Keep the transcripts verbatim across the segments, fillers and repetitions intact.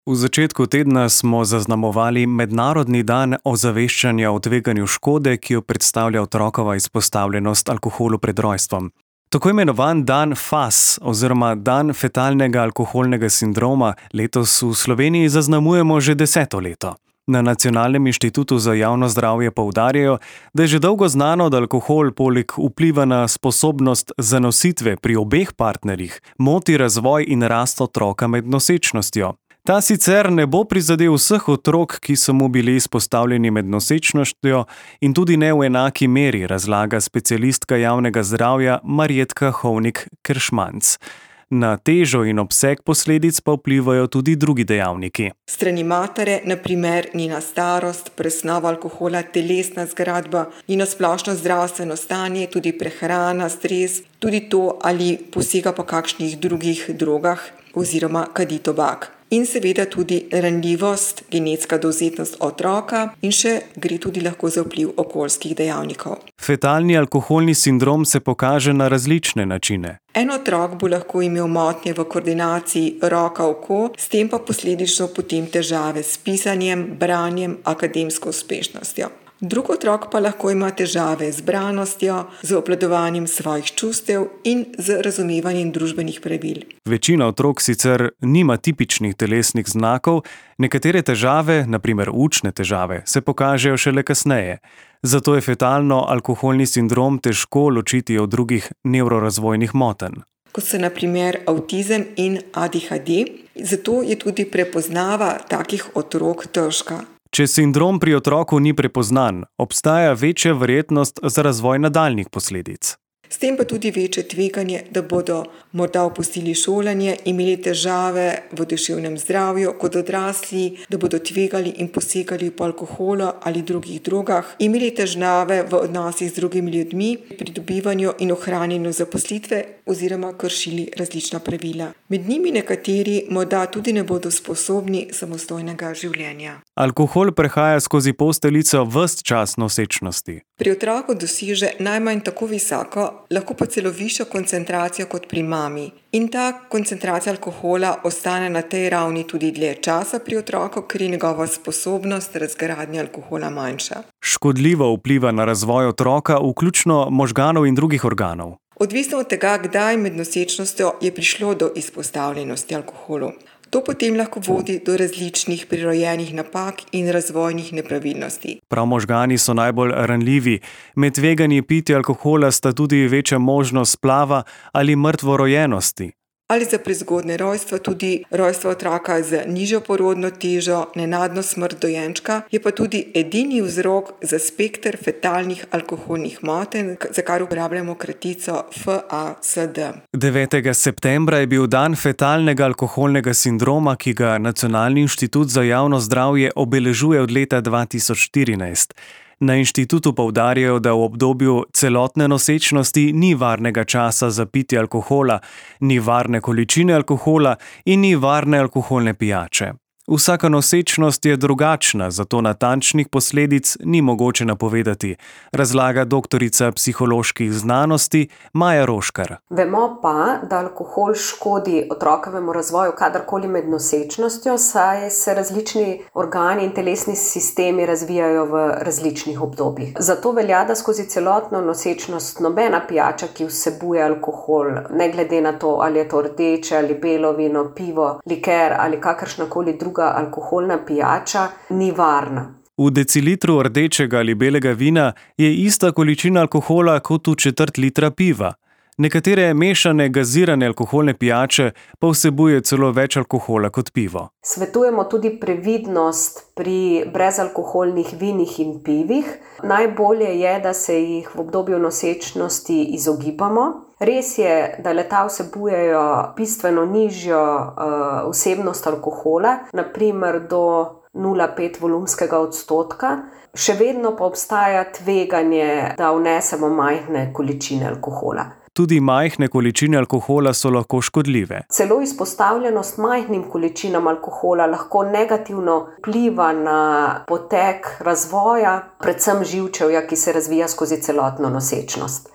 V začetku tedna smo zaznamovali Mednarodni dan ozaveščanja o tveganju škode, ki jo predstavlja otrokova izpostavljenost alkoholu pred rojstvom. Tako imenovan dan F A S oziroma dan fetalnega alkoholnega sindroma letos v Sloveniji zaznamujemo že deseto leto. Na Nacionalnem inštitutu za javno zdravje poudarjajo, da je že dolgo znano, da alkohol poleg vpliva na sposobnost zanositve pri obeh partnerjih moti razvoj in rast otroka med nosečnostjo. Ta sicer ne bo prizadel vseh otrok, ki so mu bili izpostavljeni med nosečnostjo in tudi ne v enaki meri, razlaga specialistka javnega zdravja Marjetka Hovnik-Keršmanc. Na težo in obseg posledic pa vplivajo tudi drugi dejavniki. Strani matere, na primer njena starost, presnova alkohola, telesna zgradba, njeno splošno zdravstveno stanje, tudi prehrana, stres, tudi to, ali posega po kakšnih drugih drogah oziroma kadi tobak. In seveda tudi ranljivost, genetska dovzetnost otroka in še gre tudi lahko za vpliv okoljskih dejavnikov. Fetalni alkoholni sindrom se pokaže na različne načine. En otrok bo lahko imel motnje v koordinaciji roka-oko, s tem pa posledično potem težave s pisanjem, branjem, akademsko uspešnostjo. Drug otrok pa lahko ima težave z branostjo, z obvladovanjem svojih čustev in z razumevanjem družbenih pravil. Večina otrok sicer nima tipičnih telesnih znakov, nekatere težave, na primer učne težave, se pokažejo šele kasneje. Zato je fetalno-alkoholni sindrom težko ločiti od drugih nevrorazvojnih motenj, kot so na primer avtizem in A D H D, zato je tudi prepoznava takih otrok težka. Če sindrom pri otroku ni prepoznan, obstaja večja verjetnost za razvoj nadaljnjih posledic. S tem pa tudi večje tveganje, da bodo morda opustili šolanje, imeli težave v duševnem zdravju kot odrasli, da bodo tvegali in posegali po alkoholu ali drugih drogah, imeli težave v odnosih z drugimi ljudmi, pri dobivanju in ohranjanju zaposlitve oziroma kršili različna pravila. Med njimi nekateri morda tudi ne bodo sposobni samostojnega življenja. Alkohol prehaja skozi posteljico ves čas nosečnosti. Pri otroku doseže najmanj tako visoko, lahko pa celo višjo koncentracijo kot pri mami. In ta koncentracija alkohola ostane na tej ravni tudi dlje časa pri otroku, ker je njegova sposobnost razgradnje alkohola manjša. Škodljivo vpliva na razvoj otroka, vključno možganov in drugih organov. Odvisno od tega, kdaj med nosečnostjo je prišlo do izpostavljenosti alkoholu. To potem lahko vodi do različnih prirojenih napak in razvojnih nepravilnosti. Prav možgani so najbolj ranljivi. Med tveganji pitja alkohola sta tudi večja možnost splava ali mrtvorojenosti. Ali za prezgodnje rojstvo, tudi rojstvo otroka z nižjo porodno težo, nenadno smrt dojenčka, je pa tudi edini vzrok za spekter fetalnih alkoholnih motenj, za kar uporabljamo kratico F A S D. devetega septembra je bil dan fetalnega alkoholnega sindroma, ki ga Nacionalni inštitut za javno zdravje obeležuje od leta dva tisoč štirinajst. Na inštitutu poudarjajo, da v obdobju celotne nosečnosti ni varnega časa za pitje alkohola, ni varne količine alkohola in ni varne alkoholne pijače. Vsaka nosečnost je drugačna, zato natančnih posledic ni mogoče napovedati, razlaga doktorica psiholoških znanosti Maja Roškar. Vemo pa, da alkohol škodi otrokovemu razvoju kadarkoli med nosečnostjo, saj se različni organi in telesni sistemi razvijajo v različnih obdobjih. Zato velja, da skozi celotno nosečnost nobena pijača, ki vsebuje alkohol, ne glede na to, ali je to rdeče ali belo vino, pivo, liker ali kakršnakoli druga alkoholna pijača, ni varna. V decilitru rdečega ali belega vina je ista količina alkohola kot v četrt litra piva. Nekatere mešane gazirane alkoholne pijače pa vsebuje celo več alkohola kot pivo. Svetujemo tudi previdnost pri brezalkoholnih vinih in pivih. Najbolje je, da se jih v obdobju nosečnosti izogibamo. Res je, da leta vsebujejo bistveno nižjo uh, vsebnost alkohola, na primer do nula celih pet volumskega odstotka. Še vedno pa obstaja tveganje, da vnesemo majhne količine alkohola. Tudi majhne količine alkohola so lahko škodljive. Celo izpostavljenost majhnim količinam alkohola lahko negativno vpliva na potek razvoja, predvsem živčevja, ki se razvija skozi celotno nosečnost.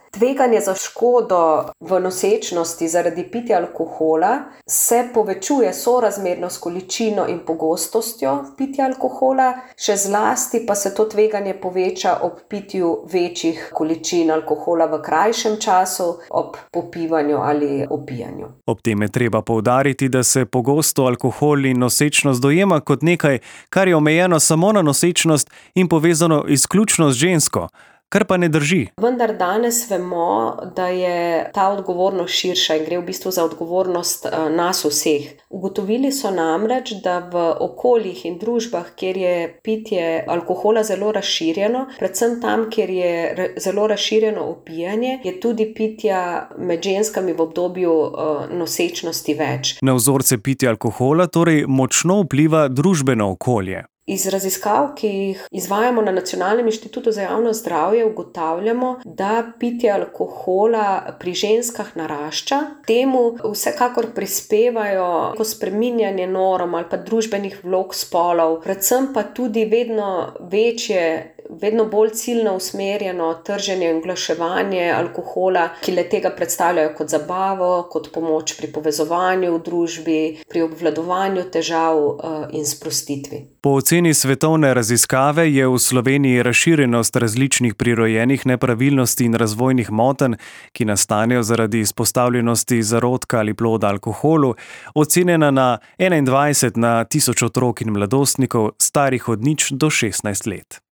Tveganje za škodo v nosečnosti zaradi pitja alkohola se povečuje sorazmerno s količino in pogostostjo pitja alkohola, še zlasti pa se to tveganje poveča ob pitju večjih količin alkohola v krajšem času, ob popivanju ali opijanju. Ob tem je treba poudariti, da se pogosto alkohol in nosečnost dojema kot nekaj, kar je omejeno samo na nosečnost in povezano izključno z žensko, kar pa ne drži. Vendar danes vemo, da je ta odgovornost širša in gre v bistvu za odgovornost nas vseh. Ugotovili so namreč, da v okoljih in družbah, kjer je pitje alkohola zelo razširjeno, predvsem tam, kjer je zelo razširjeno opijanje, je tudi pitja med ženskami v obdobju nosečnosti več. Na vzorce pitja alkohola torej močno vpliva družbeno okolje. Iz raziskav, ki jih izvajamo na Nacionalnem inštitutu za javno zdravje, ugotavljamo, da pitje alkohola pri ženskah narašča. Temu vsekakor prispevajo ko spreminjanje norm ali pa družbenih vlog spolov, predvsem pa tudi vedno večje, vedno bolj ciljno usmerjeno trženje in oglaševanje alkohola, ki le tega predstavljajo kot zabavo, kot pomoč pri povezovanju v družbi, pri obvladovanju težav in sprostitvi. Po oceni svetovne raziskave je v Sloveniji razširjenost različnih prirojenih nepravilnosti in razvojnih motenj, ki nastanejo zaradi izpostavljenosti zarodka ali ploda alkoholu, ocenjena na enaindvajset na tisoč otrok in mladostnikov starih od nič do šestnajst let.